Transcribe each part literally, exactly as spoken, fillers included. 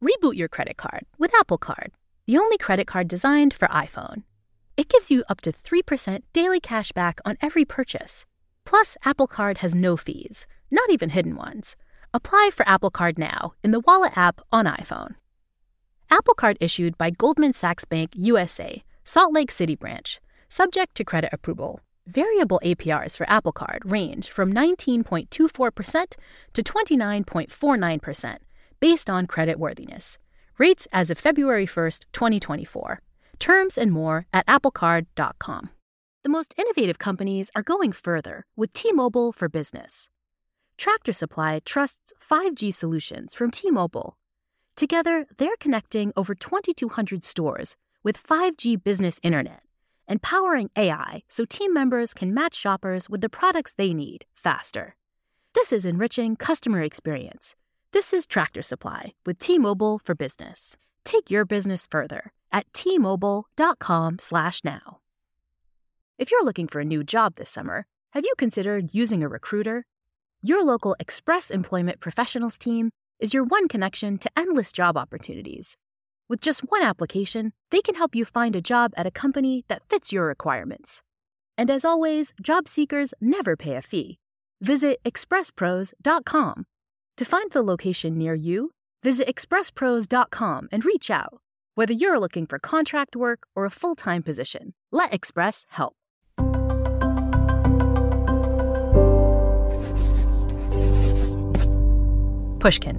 Reboot your credit card with Apple Card, the only credit card designed for iPhone. It gives you up to three percent daily cash back on every purchase. Plus, Apple Card has no fees, not even hidden ones. Apply for Apple Card now in the Wallet app on iPhone. Apple Card issued by Goldman Sachs Bank U S A, Salt Lake City branch, subject to credit approval. Variable A P Rs for Apple Card range from nineteen point two four percent to twenty-nine point four nine percent based on credit worthiness. Rates as of February first, twenty twenty-four. Terms and more at apple card dot com. The most innovative companies are going further with T-Mobile for Business. Tractor Supply trusts five G solutions from T-Mobile. Together, they're connecting over twenty-two hundred stores with five G business internet and powering A I so team members can match shoppers with the products they need faster. This is enriching customer experience. This is Tractor Supply with T-Mobile for Business. Take your business further at T Mobile dot com slash now. If you're looking for a new job this summer, have you considered using a recruiter? Your local Express Employment Professionals team is your one connection to endless job opportunities. With just one application, they can help you find a job at a company that fits your requirements. And as always, job seekers never pay a fee. Visit express pros dot com. To find the location near you, visit express pros dot com and reach out. Whether you're looking for contract work or a full-time position, let Express help. Pushkin.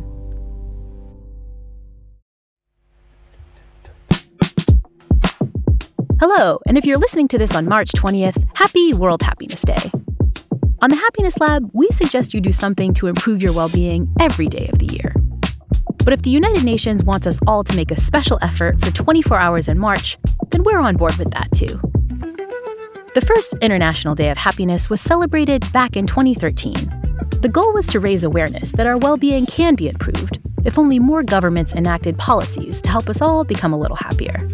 Hello, and if you're listening to this on March twentieth, happy World Happiness Day. On the Happiness Lab, we suggest you do something to improve your well-being every day of the year. But if the United Nations wants us all to make a special effort for twenty-four hours in March, then we're on board with that too. The first International Day of Happiness was celebrated back in twenty thirteen. The goal was to raise awareness that our well-being can be improved if only more governments enacted policies to help us all become a little happier.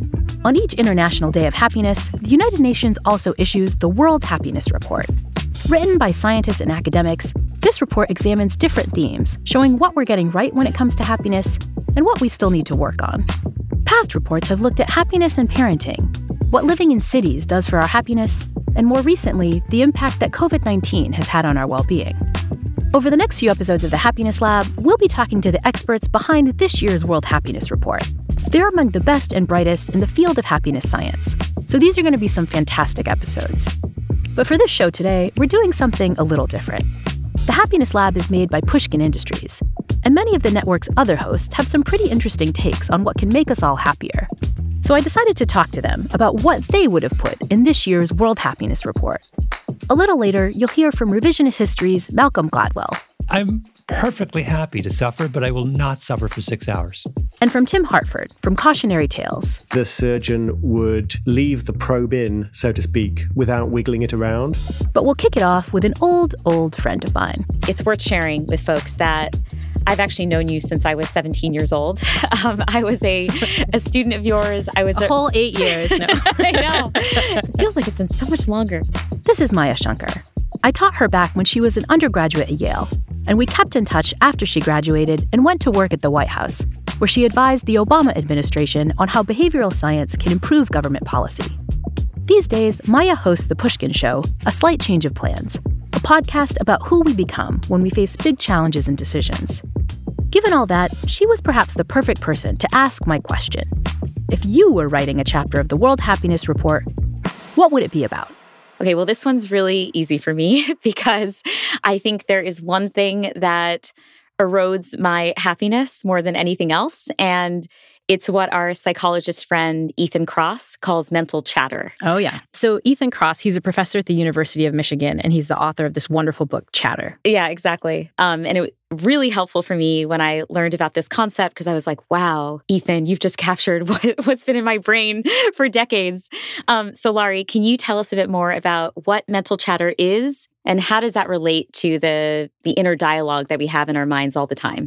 On each International Day of Happiness, the United Nations also issues the World Happiness Report. Written by scientists and academics, this report examines different themes, showing what we're getting right when it comes to happiness and what we still need to work on. Past reports have looked at happiness and parenting, what living in cities does for our happiness, and more recently, the impact that covid nineteen has had on our well-being. Over the next few episodes of the Happiness Lab, we'll be talking to the experts behind this year's World Happiness Report. They're among the best and brightest in the field of happiness science, so these are going to be some fantastic episodes. But for this show today, we're doing something a little different. The Happiness Lab is made by Pushkin Industries, and many of the network's other hosts have some pretty interesting takes on what can make us all happier. So I decided to talk to them about what they would have put in this year's World Happiness Report. A little later, you'll hear from Revisionist History's Malcolm Gladwell. I'm perfectly happy to suffer, but I will not suffer for six hours. And from Tim Hartford from Cautionary Tales. The surgeon would leave the probe in, so to speak, without wiggling it around. But we'll kick it off with an old, old friend of mine. It's worth sharing with folks that I've actually known you since I was seventeen years old. Um, I was a, a student of yours. I was a, a whole eight years. No. I know. It feels like it's been so much longer. This is Maya Shankar. I taught her back when she was an undergraduate at Yale, and we kept in touch after she graduated and went to work at the White House, where she advised the Obama administration on how behavioral science can improve government policy. These days, Maya hosts The Pushkin Show, A Slight Change of Plans, a podcast about who we become when we face big challenges and decisions. Given all that, she was perhaps the perfect person to ask my question. If you were writing a chapter of the World Happiness Report, what would it be about? Okay, well, this one's really easy for me because I think there is one thing that erodes my happiness more than anything else, and it's what our psychologist friend Ethan Kross calls mental chatter. Oh, yeah. So Ethan Kross, he's a professor at the University of Michigan, and he's the author of this wonderful book, Chatter. Yeah, exactly. Um, and it was really helpful for me when I learned about this concept because I was like, wow, Ethan, you've just captured what, what's been in my brain for decades. Um, so Laurie, can you tell us a bit more about what mental chatter is and how does that relate to the, the inner dialogue that we have in our minds all the time?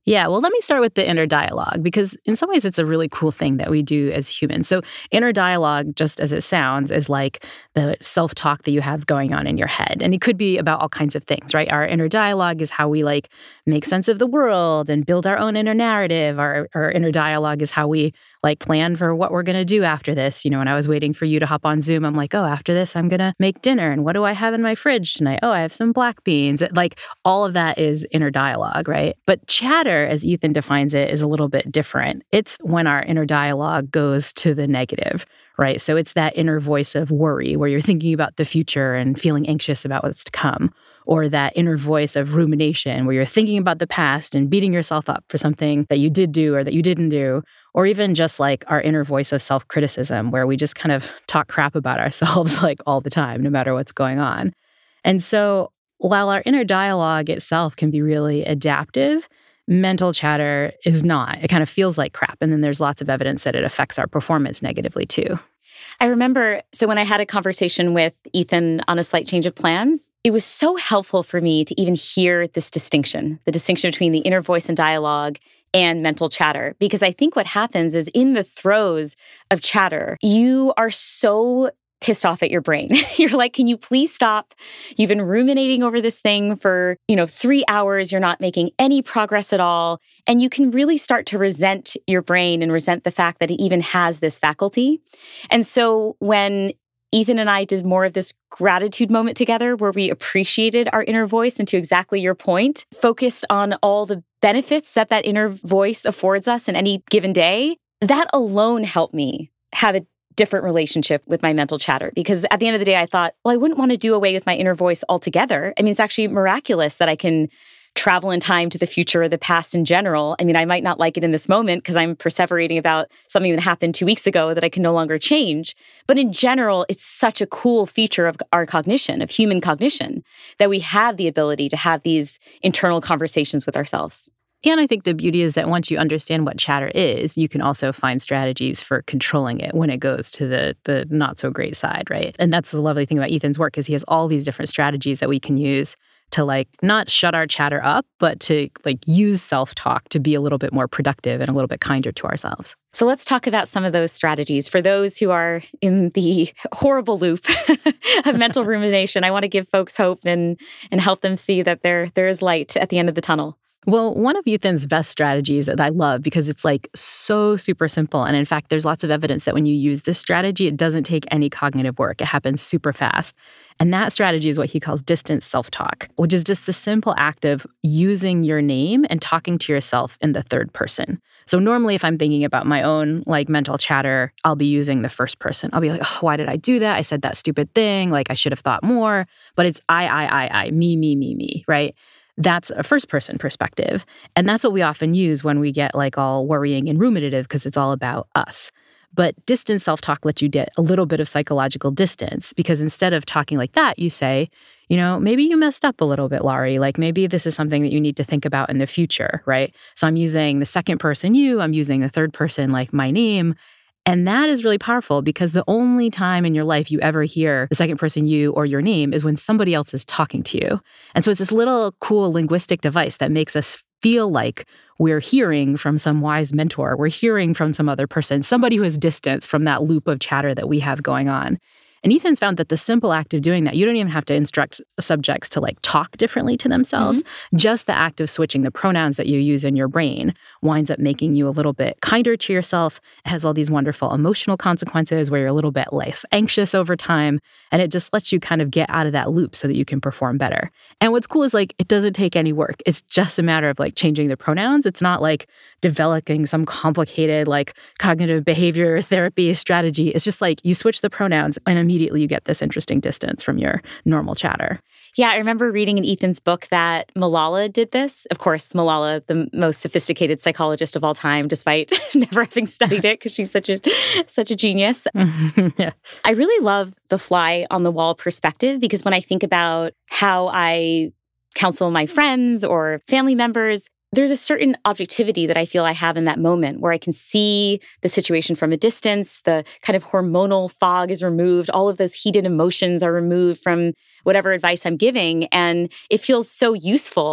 Yeah, well, let me start with the inner dialogue, because in some ways it's a really cool thing that we do as humans. So inner dialogue, just as it sounds, is like the self-talk that you have going on in your head. And it could be about all kinds of things, right? Our inner dialogue is how we like make sense of the world and build our own inner narrative. Our, our inner dialogue is how we like plan for what we're going to do after this. You know, when I was waiting for you to hop on Zoom, I'm like, oh, after this, I'm going to make dinner. And what do I have in my fridge tonight? Oh, I have some black beans. Like all of that is inner dialogue, right? But chatter, as Ethan defines it, is a little bit different. It's when our inner dialogue goes to the negative, right? So it's that inner voice of worry where you're thinking about the future and feeling anxious about what's to come. Or that inner voice of rumination where you're thinking about the past and beating yourself up for something that you did do or that you didn't do. Or even just like our inner voice of self-criticism where we just kind of talk crap about ourselves like all the time, no matter what's going on. And so while our inner dialogue itself can be really adaptive, mental chatter is not. It kind of feels like crap. And then there's lots of evidence that it affects our performance negatively too. I remember, so when I had a conversation with Ethan on a slight change of plans, it was so helpful for me to even hear this distinction, the distinction between the inner voice and dialogue and mental chatter. Because I think what happens is in the throes of chatter, you are so pissed off at your brain. You're like, can you please stop? You've been ruminating over this thing for, you know, three hours. You're not making any progress at all. And you can really start to resent your brain and resent the fact that it even has this faculty. And so when Ethan and I did more of this gratitude moment together where we appreciated our inner voice and, to exactly your point, focused on all the benefits that that inner voice affords us in any given day. That alone helped me have a different relationship with my mental chatter, because at the end of the day, I thought, well, I wouldn't want to do away with my inner voice altogether. I mean, it's actually miraculous that I can travel in time to the future or the past in general. I mean, I might not like it in this moment because I'm perseverating about something that happened two weeks ago that I can no longer change. But in general, it's such a cool feature of our cognition, of human cognition, that we have the ability to have these internal conversations with ourselves. And I think the beauty is that once you understand what chatter is, you can also find strategies for controlling it when it goes to the the not so great side, right? And that's the lovely thing about Ethan's work is he has all these different strategies that we can use to like not shut our chatter up, but to like use self-talk to be a little bit more productive and a little bit kinder to ourselves. So let's talk about some of those strategies. For those who are in the horrible loop of mental rumination, I want to give folks hope and and help them see that there there is light at the end of the tunnel. Well, one of Ethan's best strategies that I love because it's like so super simple. And in fact, there's lots of evidence that when you use this strategy, it doesn't take any cognitive work. It happens super fast. And that strategy is what he calls distance self-talk, which is just the simple act of using your name and talking to yourself in the third person. So normally if I'm thinking about my own like mental chatter, I'll be using the first person. I'll be like, oh, why did I do that? I said that stupid thing. Like I should have thought more. But it's I, I, I, I, me, me, me, me, right? That's a first person perspective. And that's what we often use when we get like all worrying and ruminative because it's all about us. But distance self-talk lets you get a little bit of psychological distance because instead of talking like that, you say, you know, maybe you messed up a little bit, Laurie. Like maybe this is something that you need to think about in the future, right? So I'm using the second person you, I'm using the third person like my name. And that is really powerful because the only time in your life you ever hear the second person you or your name is when somebody else is talking to you. And so it's this little cool linguistic device that makes us feel like we're hearing from some wise mentor. We're hearing from some other person, somebody who is distant from that loop of chatter that we have going on. And Ethan's found that the simple act of doing that, you don't even have to instruct subjects to like talk differently to themselves. Mm-hmm. Just the act of switching the pronouns that you use in your brain winds up making you a little bit kinder to yourself. It has all these wonderful emotional consequences where you're a little bit less anxious over time. And it just lets you kind of get out of that loop so that you can perform better. And what's cool is like, it doesn't take any work. It's just a matter of like changing the pronouns. It's not like developing some complicated like cognitive behavior therapy strategy. It's just like you switch the pronouns and immediately you get this interesting distance from your normal chatter. Yeah, I remember reading in Ethan's book that Malala did this. Of course, Malala, the most sophisticated psychologist of all time, despite never having studied it because she's such a such a genius. Yeah. I really love the fly on the wall perspective because when I think about how I counsel my friends or family members, there's a certain objectivity that I feel I have in that moment where I can see the situation from a distance, the kind of hormonal fog is removed, all of those heated emotions are removed from whatever advice I'm giving. And it feels so useful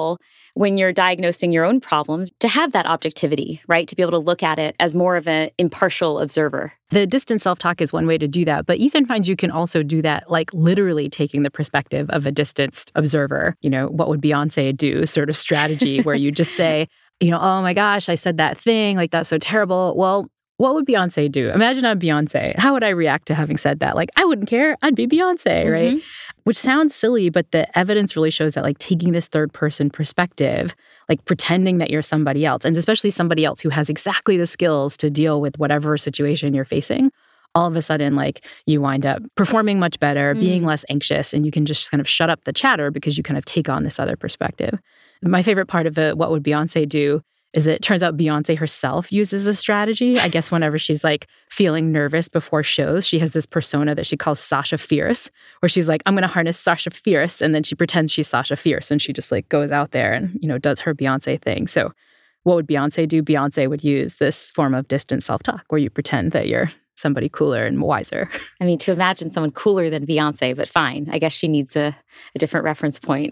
when you're diagnosing your own problems to have that objectivity, right? To be able to look at it as more of an impartial observer. The distant self-talk is one way to do that, but Ethan finds you can also do that, like literally taking the perspective of a distanced observer. You know, what would Beyonce do sort of strategy where you just say, you know, oh my gosh, I said that thing, like that's so terrible. Well, what would Beyonce do? Imagine I'm Beyonce. How would I react to having said that? Like, I wouldn't care. I'd be Beyonce, right? Mm-hmm. Which sounds silly, but the evidence really shows that like taking this third person perspective, like pretending that you're somebody else, and especially somebody else who has exactly the skills to deal with whatever situation you're facing, all of a sudden, like you wind up performing much better, mm. being less anxious, and you can just kind of shut up the chatter because you kind of take on this other perspective. My favorite part of the what would Beyonce do is that it turns out Beyonce herself uses this strategy. I guess whenever she's like feeling nervous before shows, she has this persona that she calls Sasha Fierce, where she's like, I'm going to harness Sasha Fierce. And then she pretends she's Sasha Fierce and she just like goes out there and, you know, does her Beyonce thing. So what would Beyonce do? Beyonce would use this form of distant self-talk where you pretend that you're somebody cooler and wiser. I mean, to imagine someone cooler than Beyonce, but fine. I guess she needs a, a different reference point.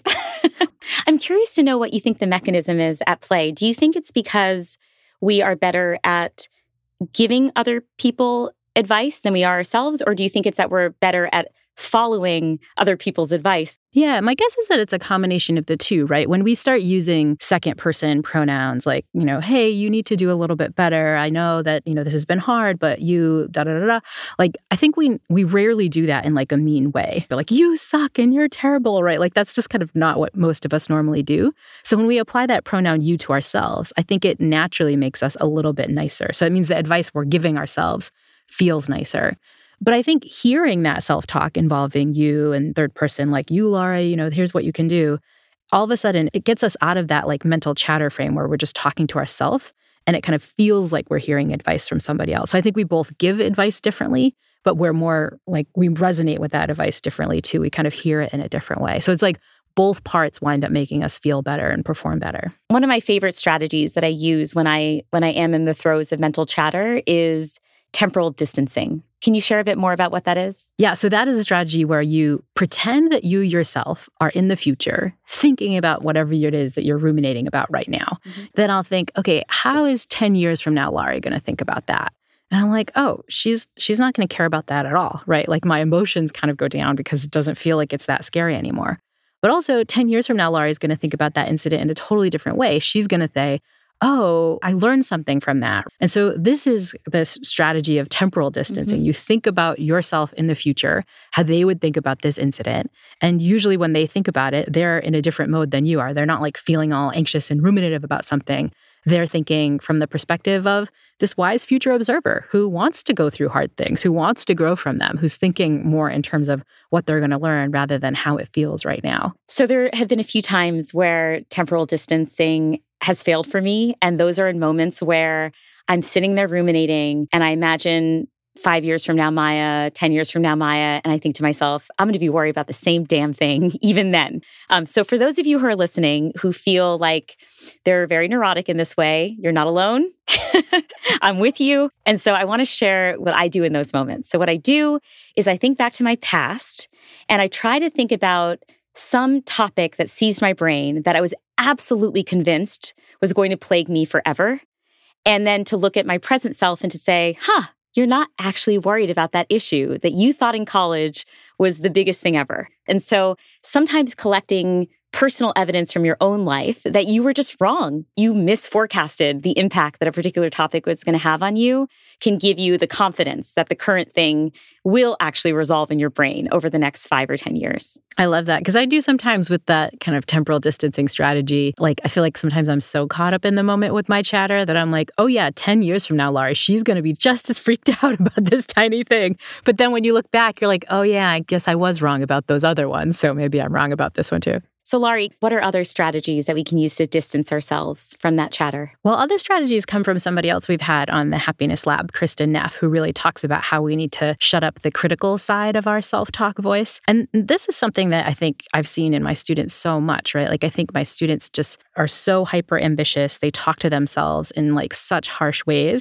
I'm curious to know what you think the mechanism is at play. Do you think it's because we are better at giving other people advice than we are ourselves? Or do you think it's that we're better at following other people's advice? Yeah, my guess is that it's a combination of the two, right? When we start using second person pronouns like, you know, hey, you need to do a little bit better. I know that, you know, this has been hard, but you da da da da. Like, I think we we rarely do that in like a mean way. They're like, you suck and you're terrible, right? Like, that's just kind of not what most of us normally do. So when we apply that pronoun you to ourselves, I think it naturally makes us a little bit nicer. So it means the advice we're giving ourselves feels nicer. But I think hearing that self-talk involving you and third person, like you, Laura, you know, here's what you can do, all of a sudden it gets us out of that like mental chatter frame where we're just talking to ourselves and it kind of feels like we're hearing advice from somebody else. So I think we both give advice differently, but we're more like we resonate with that advice differently too. We kind of hear it in a different way. So it's like both parts wind up making us feel better and perform better. One of my favorite strategies that I use when I when I am in the throes of mental chatter is temporal distancing. Can you share a bit more about what that is? Yeah, so that is a strategy where you pretend that you yourself are in the future thinking about whatever it is that you're ruminating about right now. Mm-hmm. Then I'll think, okay, how is ten years from now Laurie going to think about that? And I'm like, oh, she's she's not going to care about that at all, right? Like my emotions kind of go down because it doesn't feel like it's that scary anymore. But also ten years from now, Laurie's going to think about that incident in a totally different way. She's going to say, oh, I learned something from that. And so this is this strategy of temporal distancing. Mm-hmm. You think about yourself in the future, how they would think about this incident. And usually when they think about it, they're in a different mode than you are. They're not like feeling all anxious and ruminative about something. They're thinking from the perspective of this wise future observer who wants to go through hard things, who wants to grow from them, who's thinking more in terms of what they're going to learn rather than how it feels right now. So there have been a few times where temporal distancing has failed for me. And those are in moments where I'm sitting there ruminating and I imagine five years from now, Maya, ten years from now, Maya. And I think to myself, I'm going to be worried about the same damn thing even then. Um, so for those of you who are listening who feel like they're very neurotic in this way, you're not alone. I'm with you. And so I want to share what I do in those moments. So what I do is I think back to my past and I try to think about some topic that seized my brain that I was absolutely convinced was going to plague me forever. And then to look at my present self and to say, huh, you're not actually worried about that issue that you thought in college was the biggest thing ever. And so sometimes collecting personal evidence from your own life that you were just wrong. You misforecasted the impact that a particular topic was going to have on you can give you the confidence that the current thing will actually resolve in your brain over the next five or ten years. I love that because I do sometimes with that kind of temporal distancing strategy. Like, I feel like sometimes I'm so caught up in the moment with my chatter that I'm like, oh yeah, ten years from now, Laurie, she's going to be just as freaked out about this tiny thing. But then when you look back, you're like, oh yeah, I guess I was wrong about those other ones. So maybe I'm wrong about this one too. So Laurie, what are other strategies that we can use to distance ourselves from that chatter? Well, other strategies come from somebody else we've had on the Happiness Lab, Kristen Neff, who really talks about how we need to shut up the critical side of our self-talk voice. And this is something that I think I've seen in my students so much, right? Like I think my students just are so hyper ambitious. They talk to themselves in like such harsh ways.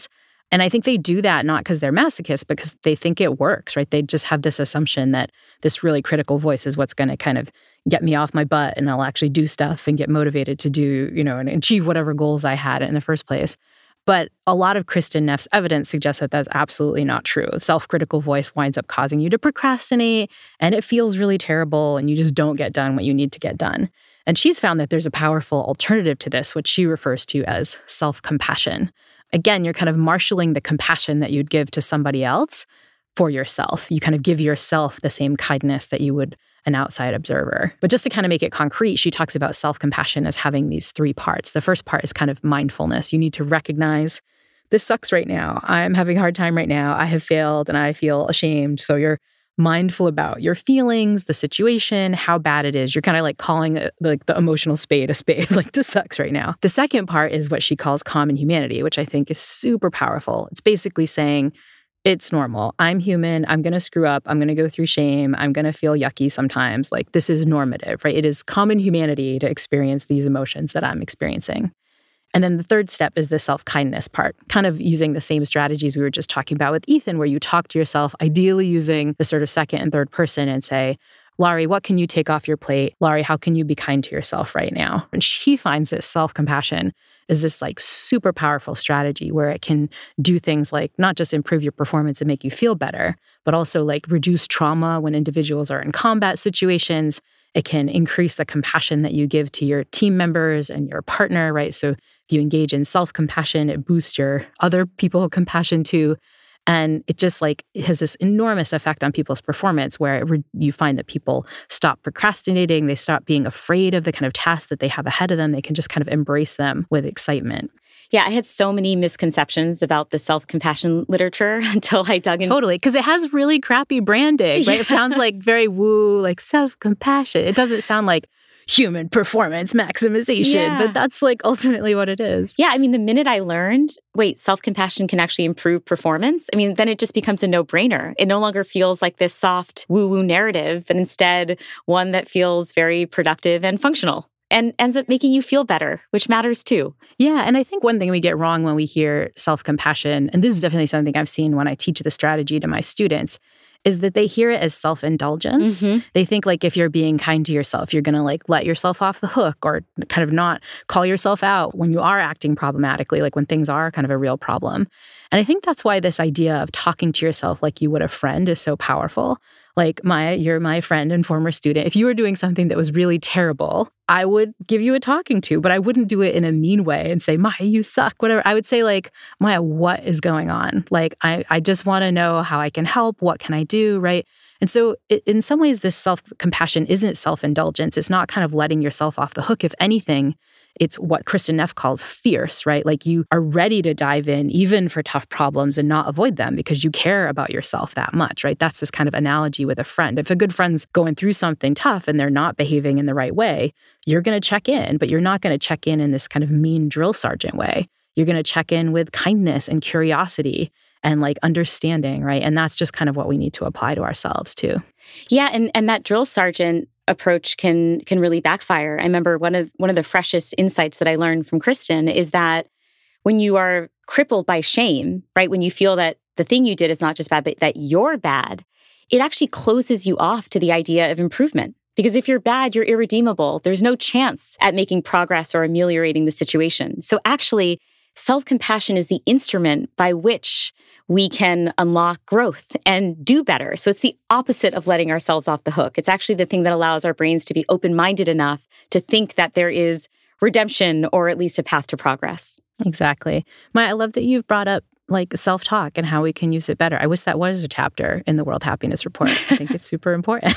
And I think they do that not because they're masochists, but because they think it works, right? They just have this assumption that this really critical voice is what's going to kind of get me off my butt and I'll actually do stuff and get motivated to do, you know, and achieve whatever goals I had in the first place. But a lot of Kristin Neff's evidence suggests that that's absolutely not true. Self-critical voice winds up causing you to procrastinate, and it feels really terrible, and you just don't get done what you need to get done. And she's found that there's a powerful alternative to this, which she refers to as self-compassion. Again, you're kind of marshaling the compassion that you'd give to somebody else for yourself. You kind of give yourself the same kindness that you would an outside observer. But just to kind of make it concrete, she talks about self-compassion as having these three parts. The first part is kind of mindfulness. You need to recognize, this sucks right now. I'm having a hard time right now. I have failed and I feel ashamed. So you're mindful about your feelings, the situation, how bad it is. You're kind of like calling it, like the emotional spade a spade, like this sucks right now. The second part is what she calls common humanity, which I think is super powerful. It's basically saying, it's normal. I'm human. I'm going to screw up. I'm going to go through shame. I'm going to feel yucky sometimes. Like this is normative, right? It is common humanity to experience these emotions that I'm experiencing. And then the third step is the self-kindness part, kind of using the same strategies we were just talking about with Ethan, where you talk to yourself, ideally using the sort of second and third person and say, Laurie, what can you take off your plate? Laurie, how can you be kind to yourself right now? And she finds this self-compassion is this like super powerful strategy where it can do things like not just improve your performance and make you feel better, but also like reduce trauma when individuals are in combat situations. It can increase the compassion that you give to your team members and your partner, right? So if you engage in self-compassion, it boosts your other people compassion too. And it just like it has this enormous effect on people's performance where it re- you find that people stop procrastinating, they stop being afraid of the kind of tasks that they have ahead of them. They can just kind of embrace them with excitement. Yeah, I had so many misconceptions about the self-compassion literature until I dug into Totally, because it has really crappy branding, right? Yeah. It sounds like very woo, like self-compassion. It doesn't sound like human performance maximization, yeah. But that's like ultimately what it is. Yeah, I mean, the minute I learned, wait, self-compassion can actually improve performance, I mean, then it just becomes a no-brainer. It no longer feels like this soft woo-woo narrative, but instead one that feels very productive and functional and ends up making you feel better, which matters too. Yeah, and I think one thing we get wrong when we hear self-compassion, and this is definitely something I've seen when I teach the strategy to my students, is that they hear it as self-indulgence. Mm-hmm. They think like if you're being kind to yourself, you're going to like let yourself off the hook or kind of not call yourself out when you are acting problematically, like when things are kind of a real problem. And I think that's why this idea of talking to yourself like you would a friend is so powerful. Like, Maya, you're my friend and former student. If you were doing something that was really terrible, I would give you a talking to, but I wouldn't do it in a mean way and say, Maya, you suck, whatever. I would say like, Maya, what is going on? Like, I, I just want to know how I can help. What can I do, right? And so it, in some ways, this self-compassion isn't self-indulgence. It's not kind of letting yourself off the hook. If anything, it's what Kristin Neff calls fierce, right? Like you are ready to dive in even for tough problems and not avoid them because you care about yourself that much, right? That's this kind of analogy with a friend. If a good friend's going through something tough and they're not behaving in the right way, you're going to check in, but you're not going to check in in this kind of mean drill sergeant way. You're going to check in with kindness and curiosity and like understanding, right? And that's just kind of what we need to apply to ourselves too. Yeah, and and that drill sergeant approach can can really backfire. I remember one of one of the freshest insights that I learned from Kristin is that when you are crippled by shame, right, when you feel that the thing you did is not just bad, but that you're bad, it actually closes you off to the idea of improvement. Because if you're bad, you're irredeemable. There's no chance at making progress or ameliorating the situation. So actually, self-compassion is the instrument by which we can unlock growth and do better. So it's the opposite of letting ourselves off the hook. It's actually the thing that allows our brains to be open-minded enough to think that there is redemption or at least a path to progress. Exactly. Maya, I love that you've brought up like self-talk and how we can use it better. I wish that was a chapter in the World Happiness Report. I think it's super important.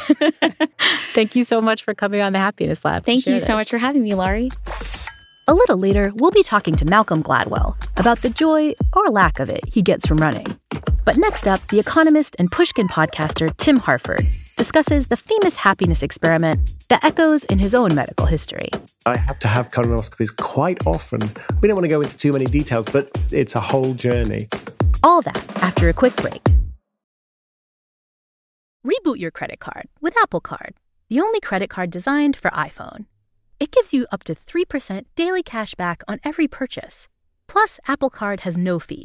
Thank you so much for coming on the Happiness Lab. Thank you this. so much for having me, Laurie. A little later, we'll be talking to Malcolm Gladwell about the joy, or lack of it, he gets from running. But next up, the economist and Pushkin podcaster Tim Harford discusses the famous happiness experiment that echoes in his own medical history. I have to have colonoscopies quite often. We don't want to go into too many details, but it's a whole journey. All that after a quick break. Reboot your credit card with Apple Card, the only credit card designed for iPhone. It gives you up to three percent daily cash back on every purchase. Plus, Apple Card has no fees,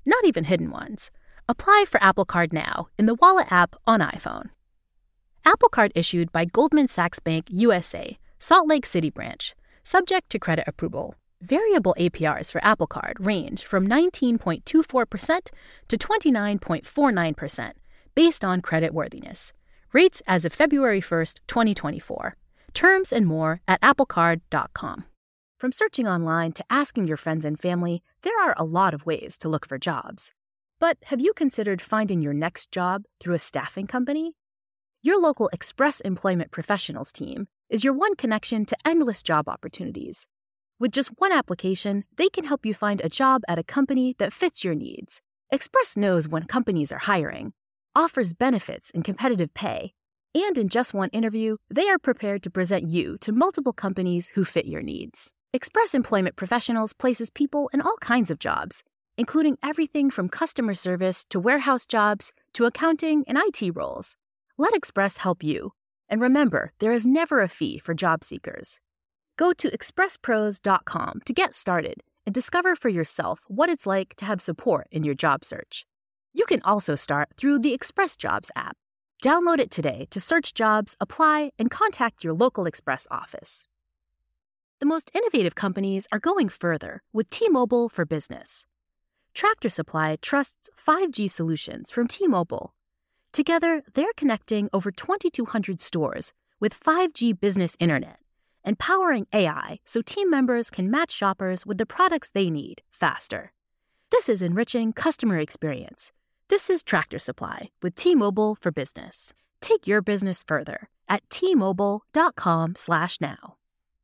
not even hidden ones. Apply for Apple Card now in the Wallet app on iPhone. Apple Card issued by Goldman Sachs Bank U S A, Salt Lake City branch, subject to credit approval. Variable A P Rs for Apple Card range from nineteen point two four percent to twenty-nine point four nine percent, based on credit worthiness. Rates as of February first, twenty twenty-four. Terms and more at apple card dot com. From searching online to asking your friends and family, there are a lot of ways to look for jobs. But have you considered finding your next job through a staffing company? Your local Express Employment Professionals team is your one connection to endless job opportunities. With just one application, they can help you find a job at a company that fits your needs. Express knows when companies are hiring, offers benefits and competitive pay, and in just one interview, they are prepared to present you to multiple companies who fit your needs. Express Employment Professionals places people in all kinds of jobs, including everything from customer service to warehouse jobs to accounting and I T roles. Let Express help you. And remember, there is never a fee for job seekers. Go to express pros dot com to get started and discover for yourself what it's like to have support in your job search. You can also start through the Express Jobs app. Download it today to search jobs, apply, and contact your local Express office. The most innovative companies are going further with T-Mobile for Business. Tractor Supply trusts five G solutions from T-Mobile. Together, they're connecting over twenty-two hundred stores with five G business internet and powering A I so team members can match shoppers with the products they need faster. This is enriching customer experience. This is Tractor Supply with T-Mobile for Business. Take your business further at T Mobile dot com slash now.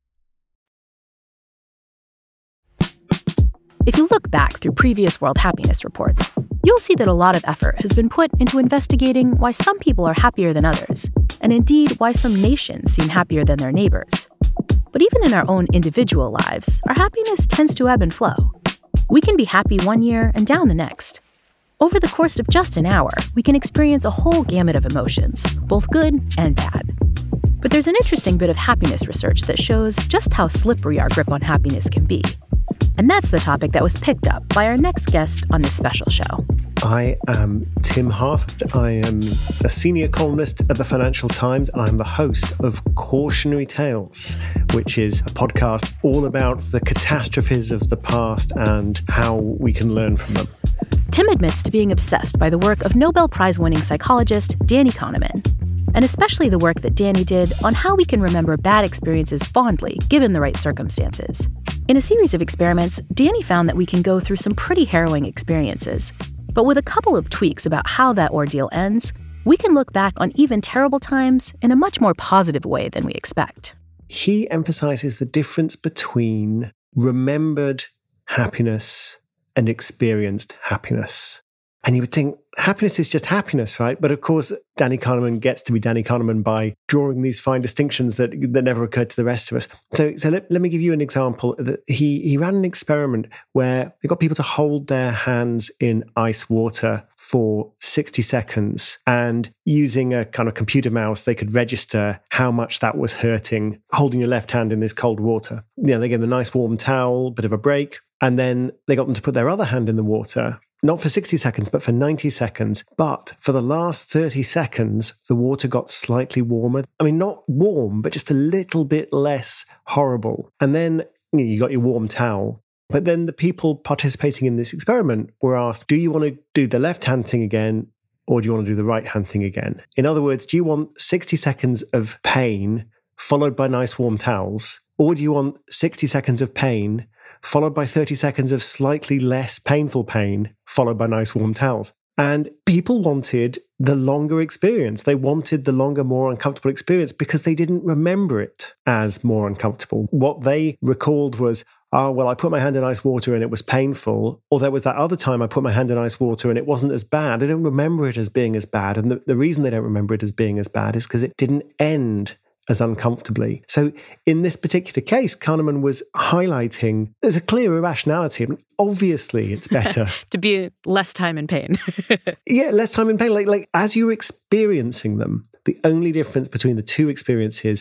If you look back through previous World Happiness Reports, you'll see that a lot of effort has been put into investigating why some people are happier than others, and indeed why some nations seem happier than their neighbors. But even in our own individual lives, our happiness tends to ebb and flow. We can be happy one year and down the next. Over the course of just an hour, we can experience a whole gamut of emotions, both good and bad. But there's an interesting bit of happiness research that shows just how slippery our grip on happiness can be. And that's the topic that was picked up by our next guest on this special show. I am Tim Harford. I am a senior columnist at the Financial Times, and I'm the host of Cautionary Tales, which is a podcast all about the catastrophes of the past and how we can learn from them. Tim admits to being obsessed by the work of Nobel Prize-winning psychologist Danny Kahneman, and especially the work that Danny did on how we can remember bad experiences fondly, given the right circumstances. In a series of experiments, Danny found that we can go through some pretty harrowing experiences, but with a couple of tweaks about how that ordeal ends, we can look back on even terrible times in a much more positive way than we expect. He emphasizes the difference between remembered happiness and experienced happiness. And you would think happiness is just happiness, right? But of course, Danny Kahneman gets to be Danny Kahneman by drawing these fine distinctions that, that never occurred to the rest of us. So, so let, let me give you an example. He, he ran an experiment where they got people to hold their hands in ice water for sixty seconds. And using a kind of computer mouse, they could register how much that was hurting, holding your left hand in this cold water. You know, they gave them a nice warm towel, bit of a break. And then they got them to put their other hand in the water, not for sixty seconds, but for ninety seconds. But for the last thirty seconds, the water got slightly warmer. I mean, not warm, but just a little bit less horrible. And then you know, you got your warm towel. But then the people participating in this experiment were asked, do you want to do the left-hand thing again, or do you want to do the right-hand thing again? In other words, do you want sixty seconds of pain followed by nice warm towels, or do you want sixty seconds of pain followed by thirty seconds of slightly less painful pain, followed by nice warm towels? And people wanted the longer experience. They wanted the longer, more uncomfortable experience because they didn't remember it as more uncomfortable. What they recalled was, oh, well, I put my hand in ice water and it was painful. Or there was that other time I put my hand in ice water and it wasn't as bad. They don't remember it as being as bad. And the, the reason they don't remember it as being as bad is because it didn't end as uncomfortably. So in this particular case, Kahneman was highlighting there's a clear irrationality. I mean, obviously, it's better to be less time in pain. yeah, less time in pain. Like, like as you're experiencing them, the only difference between the two experiences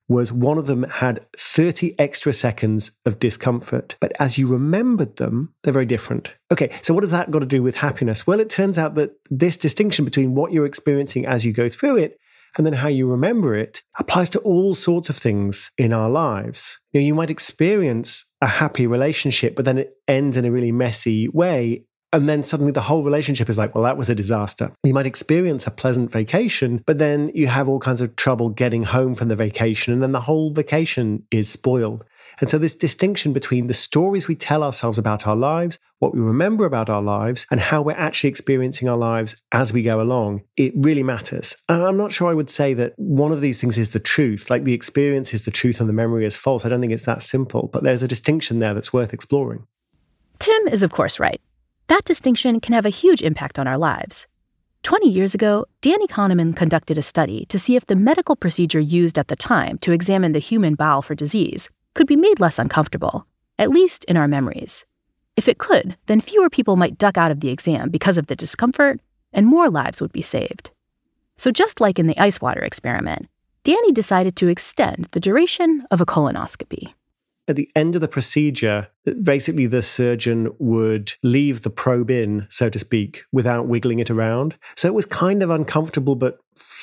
was one of them had thirty extra seconds of discomfort. But as you remembered them, they're very different. Okay, so what has that got to do with happiness? Well, it turns out that this distinction between what you're experiencing as you go through it and then how you remember it applies to all sorts of things in our lives. You know, you might experience a happy relationship, but then it ends in a really messy way. And then suddenly the whole relationship is like, well, that was a disaster. You might experience a pleasant vacation, but then you have all kinds of trouble getting home from the vacation, and then the whole vacation is spoiled. And so this distinction between the stories we tell ourselves about our lives, what we remember about our lives, and how we're actually experiencing our lives as we go along, it really matters. And I'm not sure I would say that one of these things is the truth, like the experience is the truth and the memory is false. I don't think it's that simple, but there's a distinction there that's worth exploring. Tim is, of course, right. That distinction can have a huge impact on our lives. twenty years ago, Danny Kahneman conducted a study to see if the medical procedure used at the time to examine the human bowel for disease could be made less uncomfortable, at least in our memories. If it could, then fewer people might duck out of the exam because of the discomfort, and more lives would be saved. So just like in the ice water experiment, Danny decided to extend the duration of a colonoscopy. At the end of the procedure, basically the surgeon would leave the probe in, so to speak, without wiggling it around. So it was kind of uncomfortable, but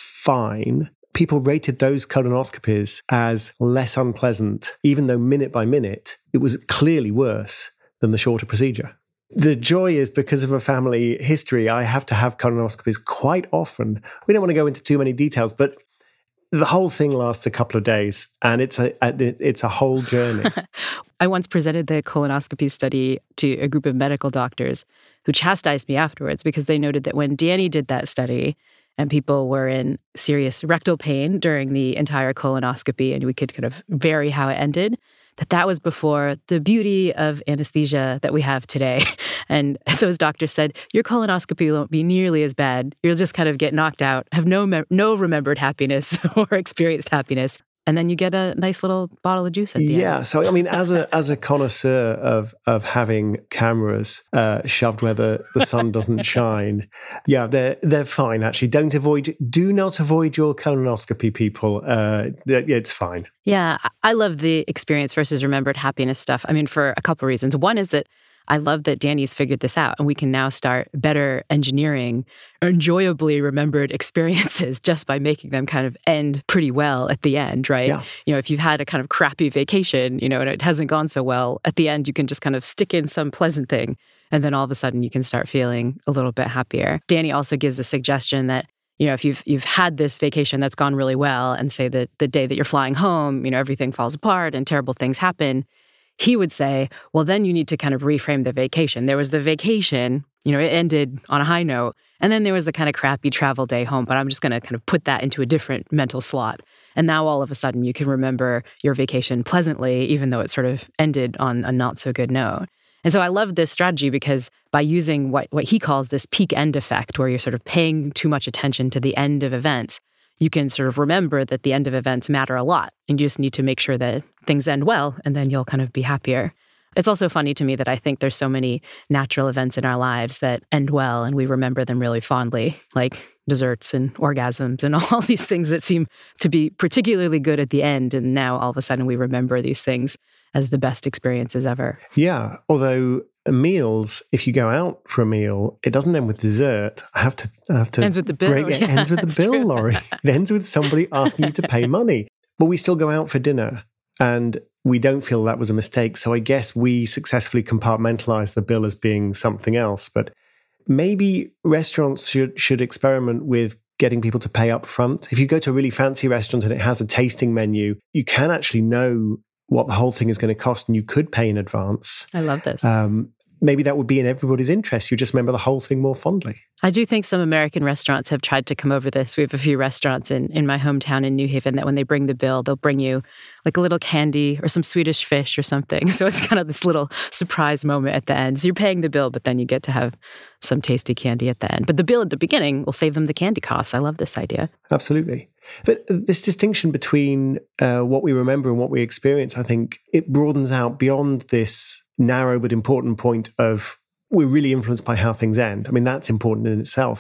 fine. People rated those colonoscopies as less unpleasant, even though minute by minute, it was clearly worse than the shorter procedure. The joy is because of a family history, I have to have colonoscopies quite often. We don't want to go into too many details, but the whole thing lasts a couple of days, and it's a it's a whole journey. I once presented the colonoscopy study to a group of medical doctors who chastised me afterwards because they noted that when Danny did that study and people were in serious rectal pain during the entire colonoscopy, and we could kind of vary how it ended, that that was before the beauty of anesthesia that we have today. And those doctors said, your colonoscopy won't be nearly as bad. You'll just kind of get knocked out, have no mem- no remembered happiness or experienced happiness. And then you get a nice little bottle of juice at the yeah, end. Yeah, so I mean, as a as a connoisseur of of having cameras uh, shoved where the, the sun doesn't shine, yeah, they're they're fine. Actually, don't avoid, do not avoid your colonoscopy, people. Uh, it's fine. Yeah, I love the experience versus remembered happiness stuff. I mean, for a couple of reasons. One is that I love that Danny's figured this out, and we can now start better engineering enjoyably remembered experiences just by making them kind of end pretty well at the end, right? Yeah. You know, if you've had a kind of crappy vacation, you know, and it hasn't gone so well, at the end you can just kind of stick in some pleasant thing, and then all of a sudden you can start feeling a little bit happier. Danny also gives the suggestion that, you know, if you've you've had this vacation that's gone really well, and say that the day that you're flying home, you know, everything falls apart and terrible things happen, he would say, well, then you need to kind of reframe the vacation. There was the vacation, you know, it ended on a high note, and then there was the kind of crappy travel day home, but I'm just going to kind of put that into a different mental slot. And now all of a sudden you can remember your vacation pleasantly, even though it sort of ended on a not so good note. And so I love this strategy because by using what, what he calls this peak end effect, where you're sort of paying too much attention to the end of events, you can sort of remember that the end of events matter a lot. And you just need to make sure that things end well, and then you'll kind of be happier. It's also funny to me that I think there's so many natural events in our lives that end well, and we remember them really fondly, like desserts and orgasms and all these things that seem to be particularly good at the end. And now all of a sudden we remember these things as the best experiences ever. Yeah, although meals, if you go out for a meal, it doesn't end with dessert. I have to, I have to ends with the bill. break it. Yeah, ends with the bill, true. Laurie. It ends with somebody asking you to pay money. But we still go out for dinner, and we don't feel that was a mistake. So I guess we successfully compartmentalize the bill as being something else. But maybe restaurants should should experiment with getting people to pay up front. If you go to a really fancy restaurant and it has a tasting menu, you can actually know what the whole thing is going to cost, and you could pay in advance. I love this. Um, maybe that would be in everybody's interest. You just remember the whole thing more fondly. I do think some American restaurants have tried to come over this. We have a few restaurants in, in my hometown in New Haven that when they bring the bill, they'll bring you like a little candy or some Swedish fish or something. So it's kind of this little surprise moment at the end. So you're paying the bill, but then you get to have some tasty candy at the end. But the bill at the beginning will save them the candy costs. I love this idea. Absolutely. But this distinction between uh, what we remember and what we experience, I think it broadens out beyond this narrow but important point of we're really influenced by how things end. I mean, that's important in itself.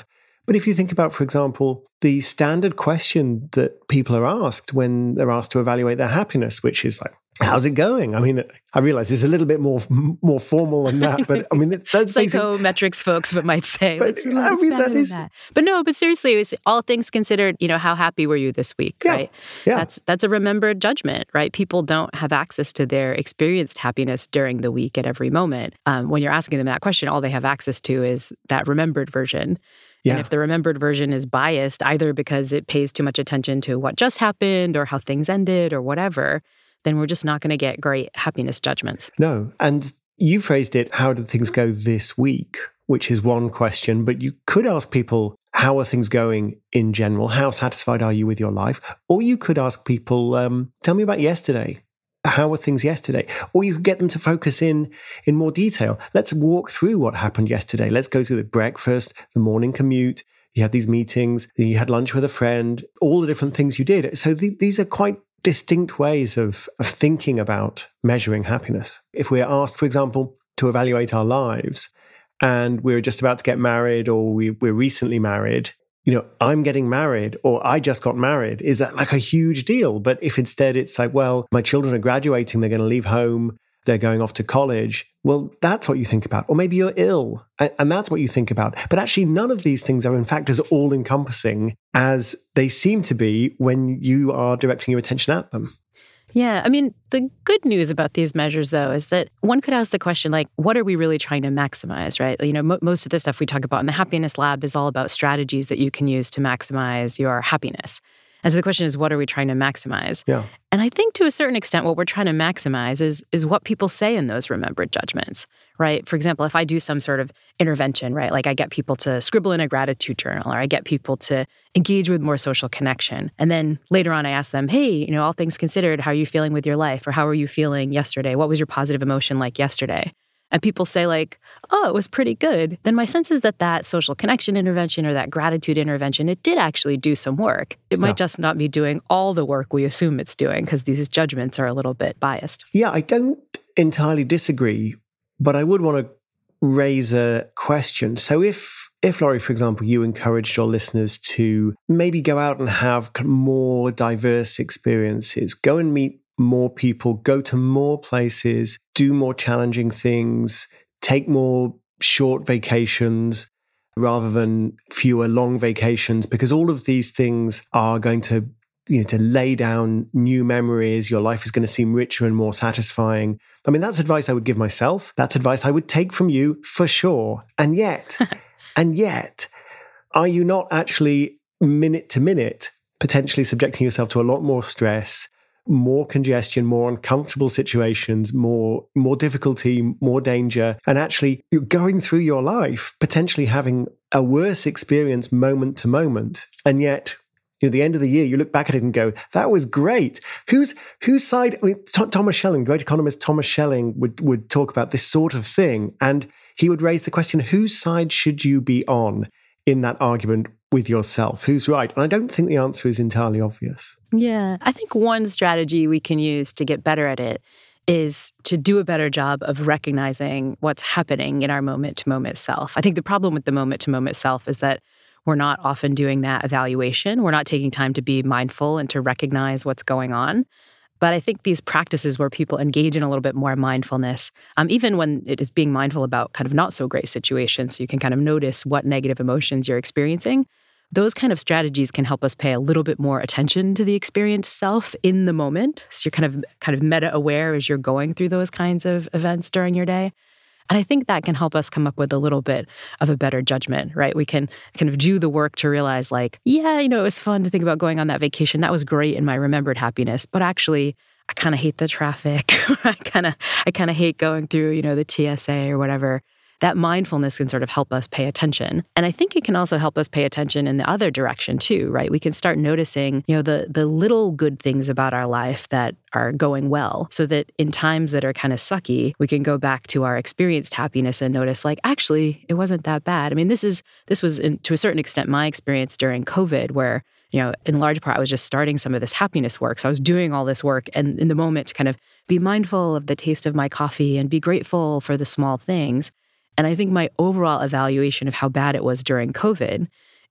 But if you think about, for example, the standard question that people are asked when they're asked to evaluate their happiness, which is like, how's it going? I mean, I realize it's a little bit more more formal than that, but I mean, that's psychometrics folks but might say. But, it's, I it's mean, that is, that. But no, but seriously, it's all things considered, you know, how happy were you this week, yeah, right? Yeah. That's that's a remembered judgment, right? People don't have access to their experienced happiness during the week at every moment. Um, when you're asking them that question, all they have access to is that remembered version. Yeah. And if the remembered version is biased, either because it pays too much attention to what just happened or how things ended or whatever, then we're just not going to get great happiness judgments. No. And you phrased it, how did things go this week? Which is one question, but you could ask people, how are things going in general? How satisfied are you with your life? Or you could ask people, um, tell me about yesterday. How were things yesterday? Or you could get them to focus in in more detail. Let's walk through what happened yesterday. Let's go through the breakfast, the morning commute. You had these meetings, you had lunch with a friend, all the different things you did. So th- these are quite distinct ways of, of thinking about measuring happiness. If we're asked, for example, to evaluate our lives, and we're just about to get married or we, we're recently married, you know, I'm getting married or I just got married, is that like a huge deal? But if instead it's like, well, my children are graduating, they're going to leave home, they're going off to college, well, that's what you think about. Or maybe you're ill and, and that's what you think about. But actually, none of these things are in fact as all-encompassing as they seem to be when you are directing your attention at them. Yeah. I mean, the good news about these measures, though, is that one could ask the question, like, what are we really trying to maximize, right? You know, m- most of the stuff we talk about in the Happiness Lab is all about strategies that you can use to maximize your happiness. And so the question is, what are we trying to maximize? Yeah. And I think to a certain extent, what we're trying to maximize is, is what people say in those remembered judgments, right? For example, if I do some sort of intervention, right? Like I get people to scribble in a gratitude journal, or I get people to engage with more social connection. And then later on, I ask them, hey, you know, all things considered, how are you feeling with your life? Or how are you feeling yesterday? What was your positive emotion like yesterday? And people say like, oh, it was pretty good, then my sense is that that social connection intervention or that gratitude intervention, it did actually do some work. It might yeah. just not be doing all the work we assume it's doing because these judgments are a little bit biased. Yeah, I don't entirely disagree, but I would want to raise a question. So if, if Laurie, for example, you encouraged your listeners to maybe go out and have more diverse experiences, go and meet more people, go to more places, do more challenging things, take more short vacations rather than fewer long vacations, because all of these things are going to, you know, to lay down new memories. Your life is going to seem richer and more satisfying. I mean, that's advice I would give myself. That's advice I would take from you for sure. And yet, and yet, are you not actually minute to minute potentially subjecting yourself to a lot more stress, more congestion, more uncomfortable situations, more more difficulty, more danger, and actually you're going through your life potentially having a worse experience moment to moment, and yet, you know, at the end of the year, you look back at it and go, "That was great." Whose whose side? I mean, Th- Thomas Schelling, great economist Thomas Schelling, would would talk about this sort of thing, and he would raise the question: whose side should you be on in that argument with yourself? Who's right? And I don't think the answer is entirely obvious. Yeah. I think one strategy we can use to get better at it is to do a better job of recognizing what's happening in our moment-to-moment self. I think the problem with the moment-to-moment self is that we're not often doing that evaluation. We're not taking time to be mindful and to recognize what's going on. But I think these practices where people engage in a little bit more mindfulness, um, even when it is being mindful about kind of not so great situations, so you can kind of notice what negative emotions you're experiencing, those kind of strategies can help us pay a little bit more attention to the experienced self in the moment. So you're kind of kind of meta-aware as you're going through those kinds of events during your day. And I think that can help us come up with a little bit of a better judgment, right? We can kind of do the work to realize like, yeah, you know, it was fun to think about going on that vacation. That was great in my remembered happiness. But actually, I kind of hate the traffic. I kind of I kind of hate going through, you know, the T S A or whatever. That mindfulness can sort of help us pay attention. And I think it can also help us pay attention in the other direction too, right? We can start noticing, you know, the the little good things about our life that are going well, so that in times that are kind of sucky, we can go back to our experienced happiness and notice like, actually, it wasn't that bad. I mean, this is this was in, to a certain extent my experience during COVID, where, you know, in large part, I was just starting some of this happiness work. So I was doing all this work, and in the moment to kind of be mindful of the taste of my coffee and be grateful for the small things. And I think my overall evaluation of how bad it was during COVID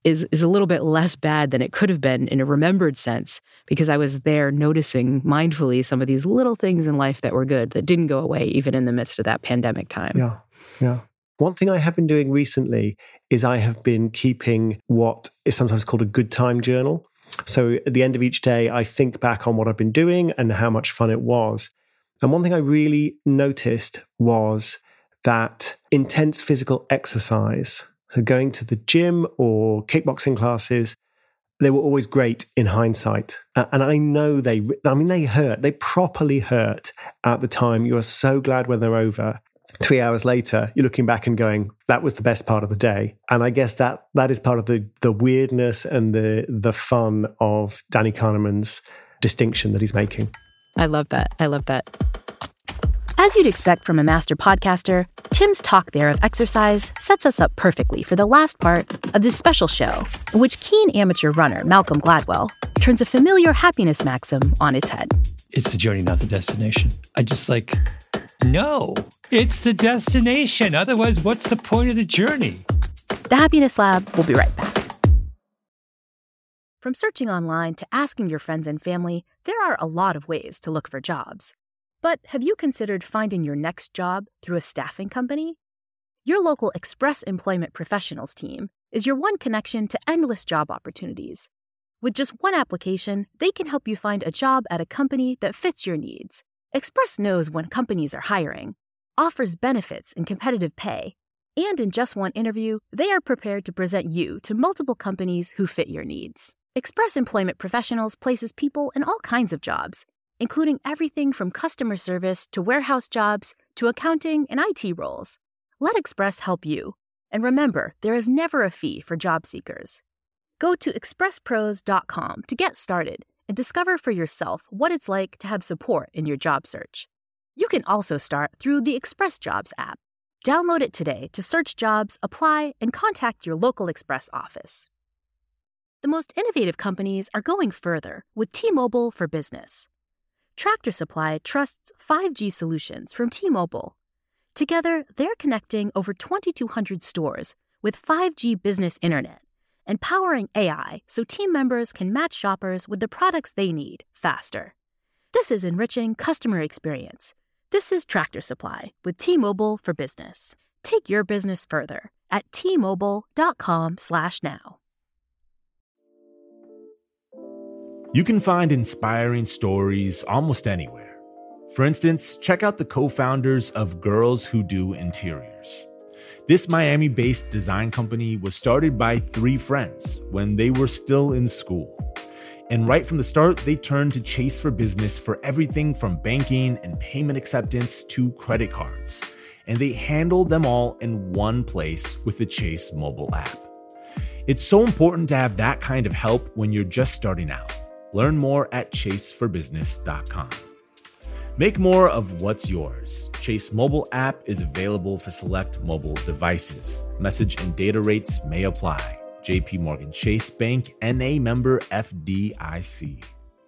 is, is a little bit less bad than it could have been in a remembered sense, because I was there noticing mindfully some of these little things in life that were good, that didn't go away even in the midst of that pandemic time. Yeah, yeah. One thing I have been doing recently is I have been keeping what is sometimes called a good time journal. So at the end of each day, I think back on what I've been doing and how much fun it was. And one thing I really noticed was that intense physical exercise, so going to the gym or kickboxing classes, they were always great in hindsight. Uh, and I know they, I mean, they hurt. They properly hurt at the time. You are so glad when they're over. Three hours later, you're looking back and going, that was the best part of the day. And I guess that that is part of the the weirdness and the the fun of Danny Kahneman's distinction that he's making. I love that. I love that. As you'd expect from a master podcaster, Tim's talk there of exercise sets us up perfectly for the last part of this special show, in which keen amateur runner Malcolm Gladwell turns a familiar happiness maxim on its head. It's the journey, not the destination. I just like, no, it's the destination. Otherwise, what's the point of the journey? The Happiness Lab will be right back. From searching online to asking your friends and family, there are a lot of ways to look for jobs. But have you considered finding your next job through a staffing company? Your local Express Employment Professionals team is your one connection to endless job opportunities. With just one application, they can help you find a job at a company that fits your needs. Express knows when companies are hiring, offers benefits and competitive pay, and in just one interview, they are prepared to present you to multiple companies who fit your needs. Express Employment Professionals places people in all kinds of jobs, including everything from customer service to warehouse jobs to accounting and I T roles. Let Express help you. And remember, there is never a fee for job seekers. Go to express pros dot com to get started and discover for yourself what it's like to have support in your job search. You can also start through the Express Jobs app. Download it today to search jobs, apply, and contact your local Express office. The most innovative companies are going further with T-Mobile for Business. Tractor Supply trusts five G solutions from T-Mobile. Together, they're connecting over twenty-two hundred stores with five G business internet and powering A I so team members can match shoppers with the products they need faster. This is enriching customer experience. This is Tractor Supply with T-Mobile for Business. Take your business further at T Mobile dot com slash now. You can find inspiring stories almost anywhere. For instance, check out the co-founders of Girls Who Do Interiors. This Miami-based design company was started by three friends when they were still in school. And right from the start, they turned to Chase for Business for everything from banking and payment acceptance to credit cards. And they handled them all in one place with the Chase mobile app. It's so important to have that kind of help when you're just starting out. Learn more at chase for business dot com. Make more of what's yours. Chase mobile app is available for select mobile devices. Message and data rates may apply. J P Morgan Chase Bank, N A member F D I C.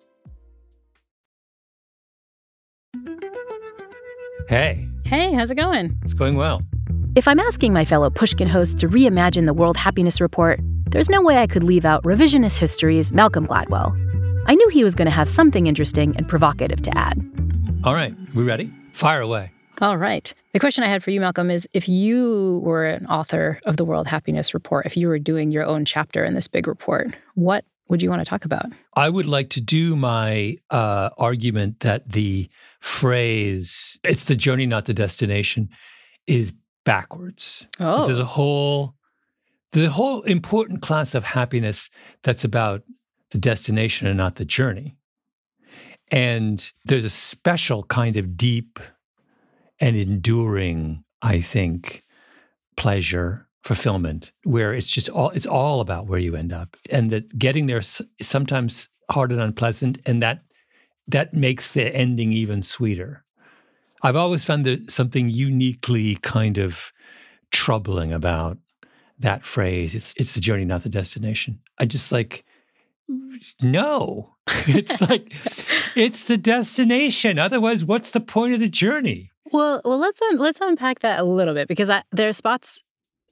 Hey. Hey, how's it going? It's going well. If I'm asking my fellow Pushkin hosts to reimagine the World Happiness Report, there's no way I could leave out revisionist history's Malcolm Gladwell. I knew he was going to have something interesting and provocative to add. All right, we ready? Fire away. All right. The question I had for you, Malcolm, is if you were an author of the World Happiness Report, if you were doing your own chapter in this big report, what would you want to talk about? I would like to do my uh, argument that the phrase, it's the journey, not the destination, is backwards. Oh. There's a whole, there's a whole important class of happiness that's about the destination and not the journey. And there's a special kind of deep and enduring, I think, pleasure, fulfillment, where it's just all, it's all about where you end up. And that getting there is sometimes hard and unpleasant, and that that makes the ending even sweeter. I've always found that something uniquely kind of troubling about that phrase. It's it's the journey, not the destination. I just like, no. It's like, it's the destination. Otherwise, what's the point of the journey? Well, well, let's un- let's unpack that a little bit, because I, there are spots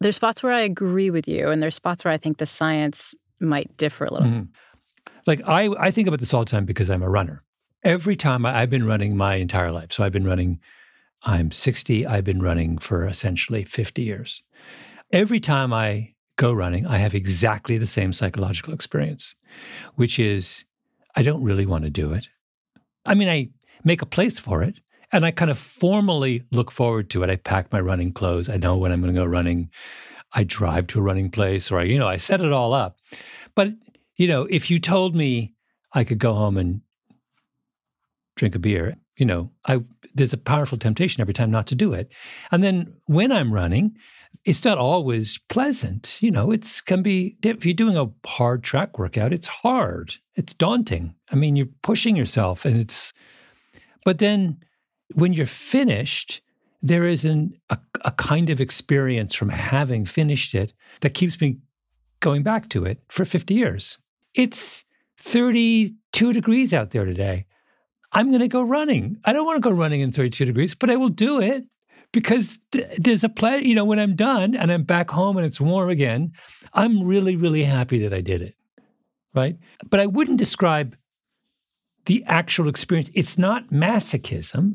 There's spots where I agree with you, and there's spots where I think the science might differ a little. Mm-hmm. Like I, I think about this all the time because I'm a runner. Every time I, I've been running my entire life. So I've been running, I'm sixty, I've been running for essentially fifty years. Every time I go running, I have exactly the same psychological experience, which is I don't really want to do it. I mean, I make a place for it, and I kind of formally look forward to it. I pack my running clothes. I know when I'm going to go running. I drive to a running place, or I, you know, I set it all up. But, you know, if you told me I could go home and drink a beer, you know, I there's a powerful temptation every time not to do it. And then when I'm running, it's not always pleasant. You know, it's can be, if you're doing a hard track workout, it's hard. It's daunting. I mean, you're pushing yourself and it's, but then when you're finished, there is an, a, a kind of experience from having finished it that keeps me going back to it for fifty years. It's thirty-two degrees out there today. I'm going to go running. I don't want to go running in thirty-two degrees, but I will do it because th- there's a pleasure, you know, when I'm done and I'm back home and it's warm again, I'm really, really happy that I did it, right? But I wouldn't describe the actual experience. It's not masochism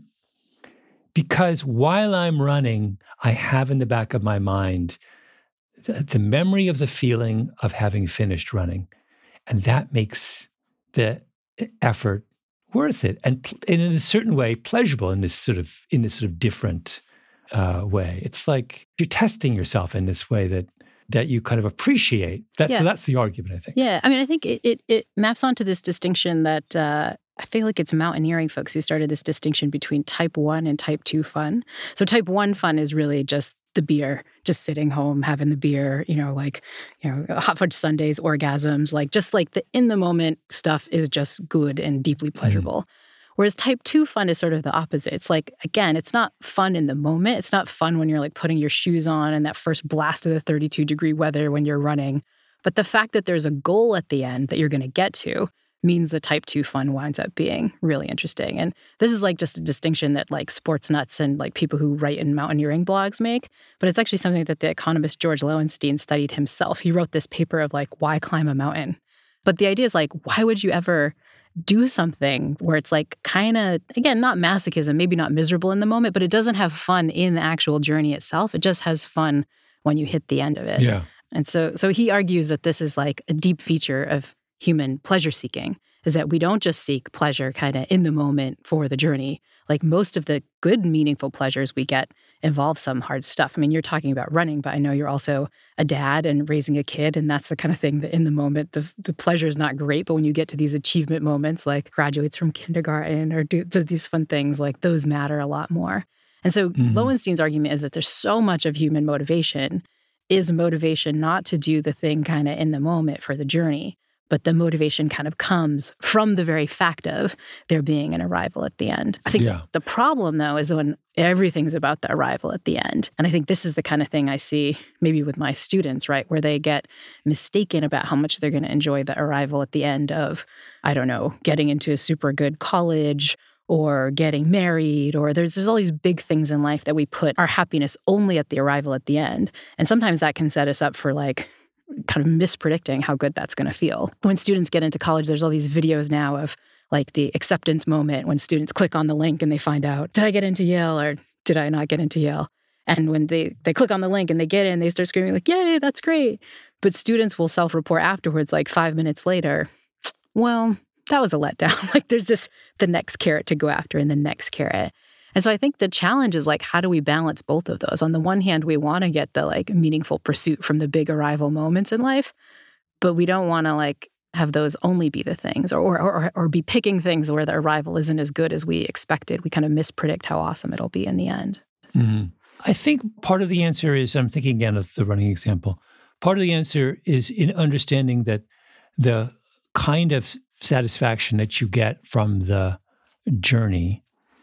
because while I'm running, I have in the back of my mind the, the memory of the feeling of having finished running. And that makes the effort worth it, and, and in a certain way, pleasurable in this sort of in this sort of different uh, way. It's like you're testing yourself in this way that that you kind of appreciate. That, yeah. So that's the argument, I think. Yeah, I mean, I think it it, it maps onto this distinction that uh, I feel like it's mountaineering folks who started this distinction between type one and type two fun. So type one fun is really just the beer, just sitting home, having the beer, you know, like, you know, hot fudge sundaes, orgasms, like just like the in the moment stuff is just good and deeply pleasurable. Mm-hmm. Whereas type two fun is sort of the opposite. It's like, again, it's not fun in the moment. It's not fun when you're like putting your shoes on and that first blast of the thirty-two degree weather when you're running. But the fact that there's a goal at the end that you're going to get to means the type two fun winds up being really interesting. And this is like just a distinction that like sports nuts and like people who write in mountaineering blogs make. But it's actually something that the economist George Lowenstein studied himself. He wrote this paper of like, why climb a mountain? But the idea is like, why would you ever do something where it's like kind of, again, not masochism, maybe not miserable in the moment, but it doesn't have fun in the actual journey itself. It just has fun when you hit the end of it. Yeah. And so, so he argues that this is like a deep feature of human pleasure seeking, is that we don't just seek pleasure kind of in the moment for the journey. Like most of the good, meaningful pleasures we get involve some hard stuff. I mean, you're talking about running, but I know you're also a dad and raising a kid, and that's the kind of thing that in the moment, the, the pleasure is not great, but when you get to these achievement moments, like graduates from kindergarten or do, do these fun things, like those matter a lot more. And so mm-hmm. Lowenstein's argument is that there's so much of human motivation is motivation not to do the thing kind of in the moment for the journey, but the motivation kind of comes from the very fact of there being an arrival at the end. I think yeah. the problem, though, is when everything's about the arrival at the end. And I think this is the kind of thing I see maybe with my students, right, where they get mistaken about how much they're going to enjoy the arrival at the end of, I don't know, getting into a super good college or getting married, or there's, there's all these big things in life that we put our happiness only at the arrival at the end. And sometimes that can set us up for like, kind of mispredicting how good that's going to feel. When students get into college, there's all these videos now of like the acceptance moment when students click on the link and they find out, did I get into Yale or did I not get into Yale? And when they, they click on the link and they get in, they start screaming like, yay, that's great. But students will self-report afterwards, like five minutes later, well, that was a letdown. Like there's just the next carrot to go after and the next carrot. And so I think the challenge is like, how do we balance both of those? On the one hand, we want to get the like meaningful pursuit from the big arrival moments in life, but we don't want to like have those only be the things or, or, or, or be picking things where the arrival isn't as good as we expected. We kind of mispredict how awesome it'll be in the end. Mm-hmm. I think part of the answer is, I'm thinking again of the running example, part of the answer is in understanding that the kind of satisfaction that you get from the journey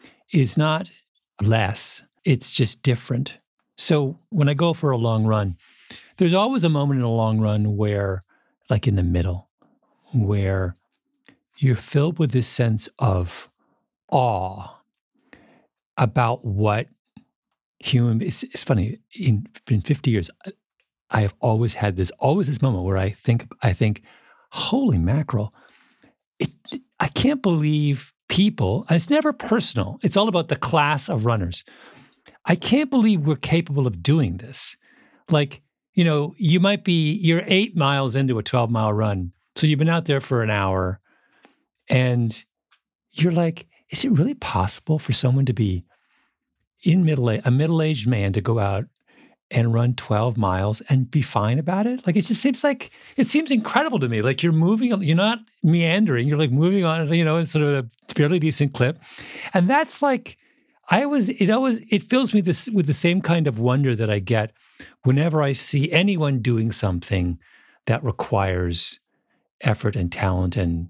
is not less, it's just different. So when I go for a long run, there's always a moment in a long run where, like in the middle, where you're filled with this sense of awe about what human, it's, it's funny, in, in fifty years, I have always had this, always this moment where I think, I think, holy mackerel, it, I can't believe people, and it's never personal. It's all about the class of runners. I can't believe we're capable of doing this. Like, you know, you might be, you're eight miles into a twelve mile run. So you've been out there for an hour and you're like, is it really possible for someone to be in middle age, a middle-aged man to go out and run twelve miles and be fine about it? Like, it just seems like, it seems incredible to me. Like you're moving, you're not meandering, you're like moving on, you know, in sort of a fairly decent clip. And that's like, I was, it always, it fills me this with the same kind of wonder that I get whenever I see anyone doing something that requires effort and talent and,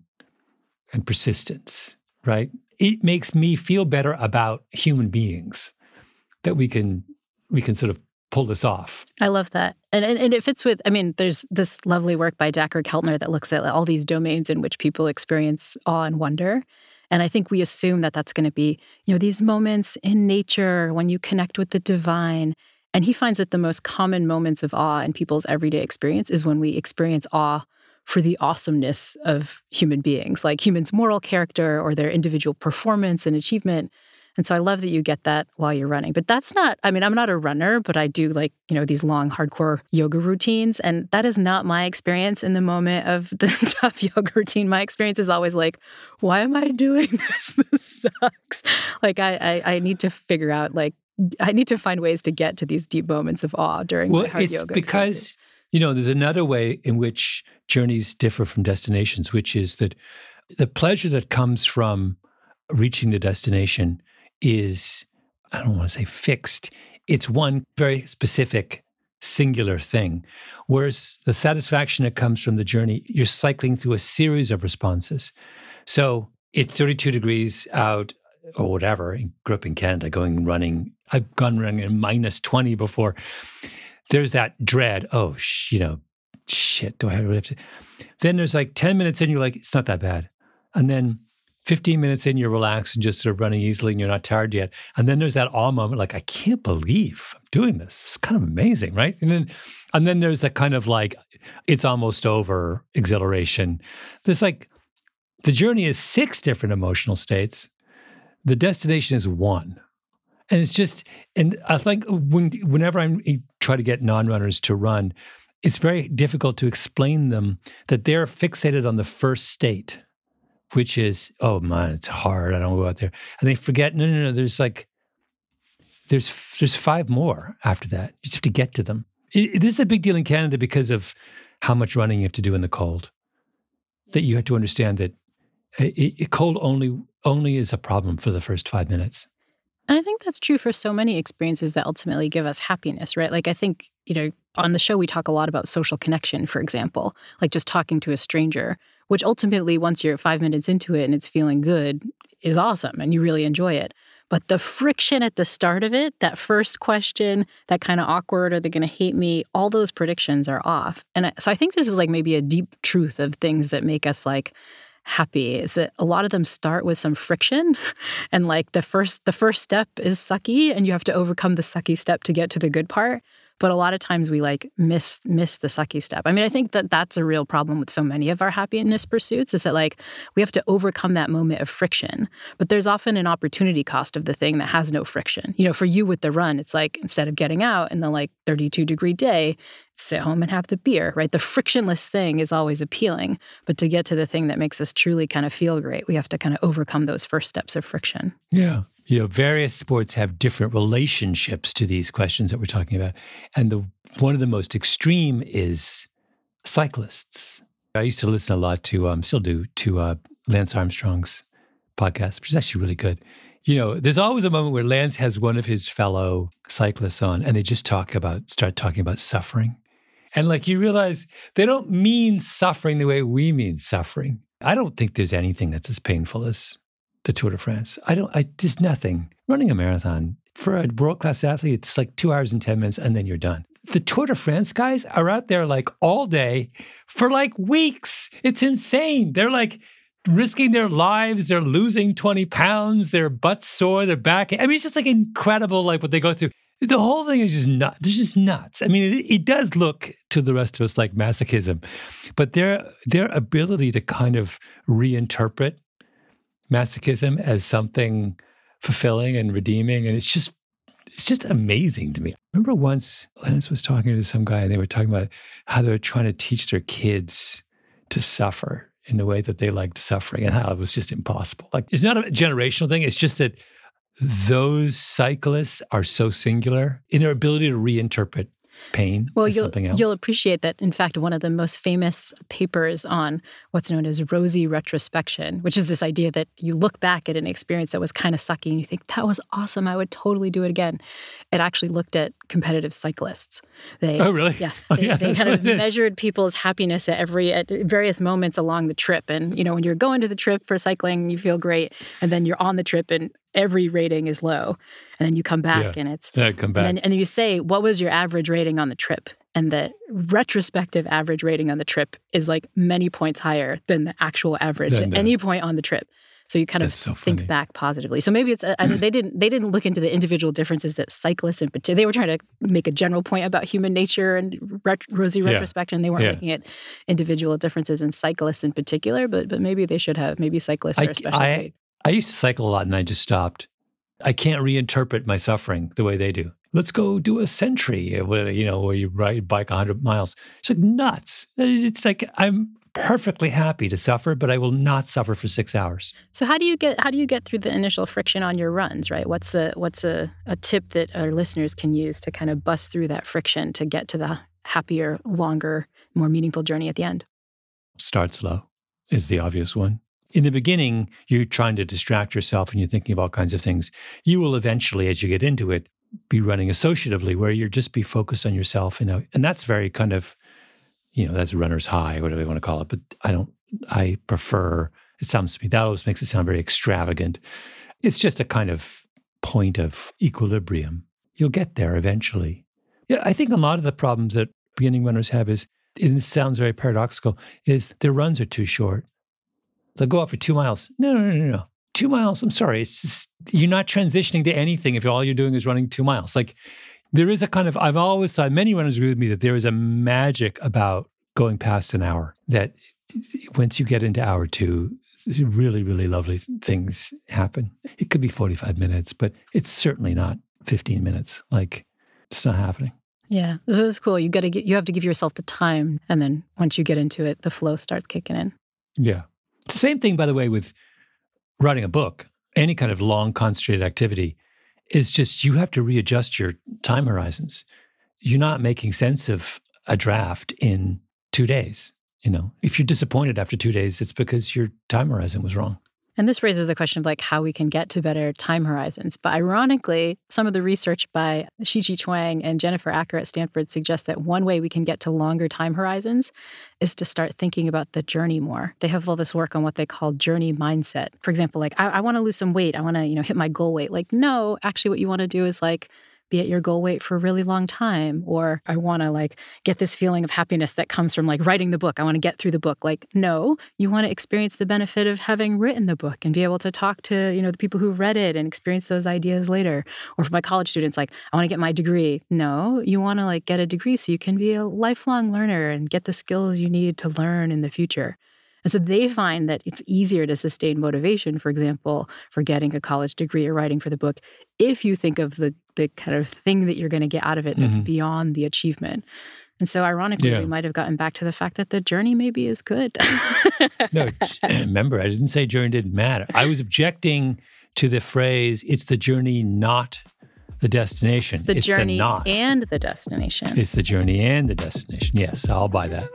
and persistence, right? It makes me feel better about human beings that we can, we can sort of pull this off. I love that. And, and and it fits with, I mean, there's this lovely work by Dacher Keltner that looks at all these domains in which people experience awe and wonder. And I think we assume that that's going to be, you know, these moments in nature when you connect with the divine. And he finds that the most common moments of awe in people's everyday experience is when we experience awe for the awesomeness of human beings, like humans' moral character or their individual performance and achievement. And so I love that you get that while you're running. But that's not, I mean, I'm not a runner, but I do like, you know, these long, hardcore yoga routines. And that is not my experience in the moment of the tough yoga routine. My experience is always like, why am I doing this? This sucks. Like I, I, I need to figure out, like, I need to find ways to get to these deep moments of awe during well, my hard it's yoga because, experiences. You know, there's another way in which journeys differ from destinations, which is that the pleasure that comes from reaching the destination is, I don't want to say fixed. It's one very specific, singular thing. Whereas the satisfaction that comes from the journey, you're cycling through a series of responses. So it's thirty-two degrees out or whatever. I grew up in Canada going running. I've gone running in minus twenty before. There's that dread. Oh, sh- you know, shit, do I really have to? Then there's like ten minutes in, you're like, it's not that bad. And then fifteen minutes in, you're relaxed and just sort of running easily and you're not tired yet. And then there's that awe moment, like, I can't believe I'm doing this. It's kind of amazing, right? And then and then there's that kind of like, it's almost over exhilaration. There's like, the journey is six different emotional states. The destination is one. And it's just, and I think when, whenever I try to get non-runners to run, it's very difficult to explain them that they're fixated on the first state, which is, oh man, it's hard. I don't go out there. And they forget, no, no, no, there's like, there's there's five more after that. You just have to get to them. It, this is a big deal in Canada because of how much running you have to do in the cold. That you have to understand that it, it, cold only only is a problem for the first five minutes. And I think that's true for so many experiences that ultimately give us happiness, right? Like I think, you know, on the show we talk a lot about social connection, for example, like just talking to a stranger, which ultimately once you're five minutes into it and it's feeling good is awesome and you really enjoy it. But the friction at the start of it, that first question, that kind of awkward, are they going to hate me? All those predictions are off. And I, so I think this is like maybe a deep truth of things that make us like happy, is that a lot of them start with some friction, and like the first the first step is sucky and you have to overcome the sucky step to get to the good part. But a lot of times we like miss miss the sucky step. I mean, I think that that's a real problem with so many of our happiness pursuits, is that like we have to overcome that moment of friction. But there's often an opportunity cost of the thing that has no friction. You know, for you with the run, it's like instead of getting out in the like thirty-two degree day, sit home and have the beer, right? The frictionless thing is always appealing. But to get to the thing that makes us truly kind of feel great, we have to kind of overcome those first steps of friction. Yeah. You know, various sports have different relationships to these questions that we're talking about. And the one of the most extreme is cyclists. I used to listen a lot to, um, still do, to uh, Lance Armstrong's podcast, which is actually really good. You know, there's always a moment where Lance has one of his fellow cyclists on and they just talk about, start talking about suffering. And like you realize they don't mean suffering the way we mean suffering. I don't think there's anything that's as painful as the Tour de France. I don't, I just nothing. Running a marathon for a world-class athlete, it's like two hours and ten minutes and then you're done. The Tour de France guys are out there like all day for like weeks. It's insane. They're like risking their lives. They're losing twenty pounds. Their butt's sore. Their back. I mean, it's just like incredible, like what they go through. The whole thing is just nuts. It's just nuts. I mean, it, it does look to the rest of us like masochism, but their their ability to kind of reinterpret masochism as something fulfilling and redeeming, and it's just it's just amazing to me. I remember once Lance was talking to some guy, and they were talking about how they were trying to teach their kids to suffer in the way that they liked suffering, and how it was just impossible. Like, it's not a generational thing. It's just that those cyclists are so singular in their ability to reinterpret pain well, as you'll, something else. You'll appreciate that, in fact, one of the most famous papers on what's known as rosy retrospection, which is this idea that you look back at an experience that was kind of sucky and you think, that was awesome, I would totally do it again. It actually looked at competitive cyclists. They, oh, really? Yeah. Oh, They, yeah, they kind of measured people's happiness at every at various moments along the trip. And, you know, when you're going to the trip for cycling, you feel great. And then you're on the trip and every rating is low. And then you come back Yeah. and it's... Yeah, come back. And then, and then you say, what was your average rating on the trip? And the retrospective average rating on the trip is like many points higher than the actual average Than at the- any point on the trip. So you kind of That's so think funny. back positively. So maybe it's I mean, they didn't they didn't look into the individual differences that cyclists in particular. They were trying to make a general point about human nature and ret- rosy Yeah. retrospection. They weren't Yeah. looking at individual differences in cyclists in particular. But but maybe they should have. Maybe cyclists I- are especially. I- great. I used to cycle a lot, and I just stopped. I can't reinterpret my suffering the way they do. Let's go do a century, where, you know, where you ride bike one hundred miles. It's like nuts. It's like I'm perfectly happy to suffer, but I will not suffer for six hours. So how do you get how do you get through the initial friction on your runs, right? What's the what's a, a tip that our listeners can use to kind of bust through that friction to get to the happier, longer, more meaningful journey at the end? Start slow is the obvious one. In the beginning, you're trying to distract yourself and you're thinking of all kinds of things. You will eventually, as you get into it, be running associatively, where you're just be focused on yourself. You know, and that's very kind of, you know, that's runner's high, whatever you want to call it. But I don't, I prefer, it sounds to me, that always makes it sound very extravagant. It's just a kind of point of equilibrium. You'll get there eventually. Yeah, I think a lot of the problems that beginning runners have is, and this sounds very paradoxical, is their runs are too short. They'll go out for two miles. No, no, no, no, no. Two miles, I'm sorry. It's just, you're not transitioning to anything if all you're doing is running two miles. Like, there is a kind of, I've always thought, many runners agree with me, that there is a magic about going past an hour, that once you get into hour two, really, really lovely things happen. It could be forty-five minutes, but it's certainly not fifteen minutes. Like, it's not happening. Yeah, this is cool. You got to get you have to give yourself the time, and then once you get into it, the flow starts kicking in. Yeah. It's the same thing, by the way, with writing a book. Any kind of long, concentrated activity is just, you have to readjust your time horizons. You're not making sense of a draft in two days. You know, if you're disappointed after two days, it's because your time horizon was wrong. And this raises the question of like how we can get to better time horizons. But ironically, some of the research by Shichi Chuang and Jennifer Acker at Stanford suggests that one way we can get to longer time horizons is to start thinking about the journey more. They have all this work on what they call journey mindset. For example, like, I, I want to lose some weight. I want to, you know, hit my goal weight. Like, no, actually what you want to do is like, be at your goal weight for a really long time. Or I want to like get this feeling of happiness that comes from like writing the book. I want to get through the book. Like, no, you want to experience the benefit of having written the book and be able to talk to, you know, the people who read it and experience those ideas later. Or for my college students, like, I want to get my degree. No, you want to like get a degree so you can be a lifelong learner and get the skills you need to learn in the future. And so they find that it's easier to sustain motivation, for example, for getting a college degree or writing for the book, if you think of the the kind of thing that you're going to get out of it that's Mhm. beyond the achievement. And so ironically, Yeah. we might have gotten back to the fact that the journey maybe is good. No, remember, I didn't say journey didn't matter. I was objecting to the phrase, it's the journey, not the destination. It's the journey not. and the destination. It's the journey and the destination. Yes, I'll buy that.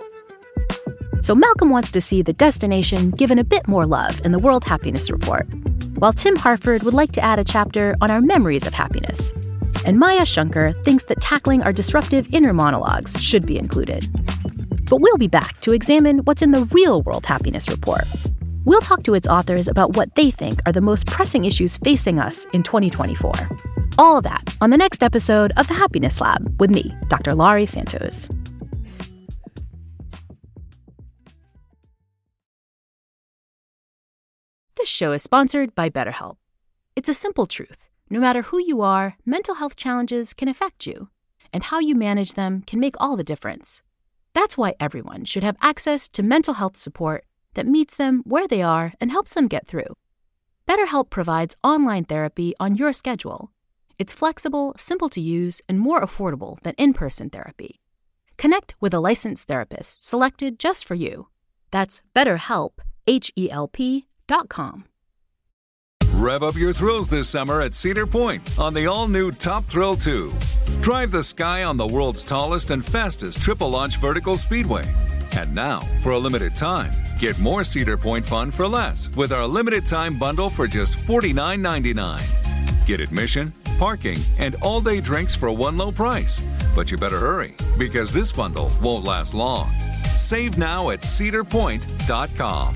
So Malcolm wants to see the destination given a bit more love in the World Happiness Report, while Tim Harford would like to add a chapter on our memories of happiness. And Maya Shankar thinks that tackling our disruptive inner monologues should be included. But we'll be back to examine what's in the real World Happiness Report. We'll talk to its authors about what they think are the most pressing issues facing us in twenty twenty-four. All of that on the next episode of The Happiness Lab with me, Doctor Laurie Santos. This show is sponsored by BetterHelp. It's a simple truth. No matter who you are, mental health challenges can affect you, and how you manage them can make all the difference. That's why everyone should have access to mental health support that meets them where they are and helps them get through. BetterHelp provides online therapy on your schedule. It's flexible, simple to use, and more affordable than in-person therapy. Connect with a licensed therapist selected just for you. That's BetterHelp, H E L P dot com. Rev up your thrills this summer at Cedar Point on the all-new Top Thrill two. Drive the sky on the world's tallest and fastest triple-launch vertical speedway. And now, for a limited time, get more Cedar Point fun for less with our limited-time bundle for just forty-nine ninety-nine. Get admission, parking, and all-day drinks for one low price. But you better hurry, because this bundle won't last long. Save now at cedar point dot com.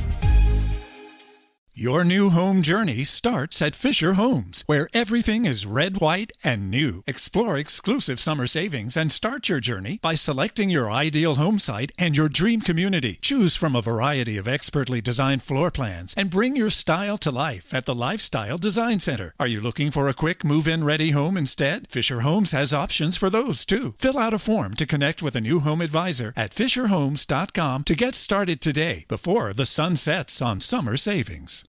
Your new home journey starts at Fisher Homes, where everything is red, white, and new. Explore exclusive summer savings and start your journey by selecting your ideal home site and your dream community. Choose from a variety of expertly designed floor plans and bring your style to life at the Lifestyle Design Center. Are you looking for a quick move-in ready home instead? Fisher Homes has options for those too. Fill out a form to connect with a new home advisor at fisher homes dot com to get started today before the sun sets on summer savings.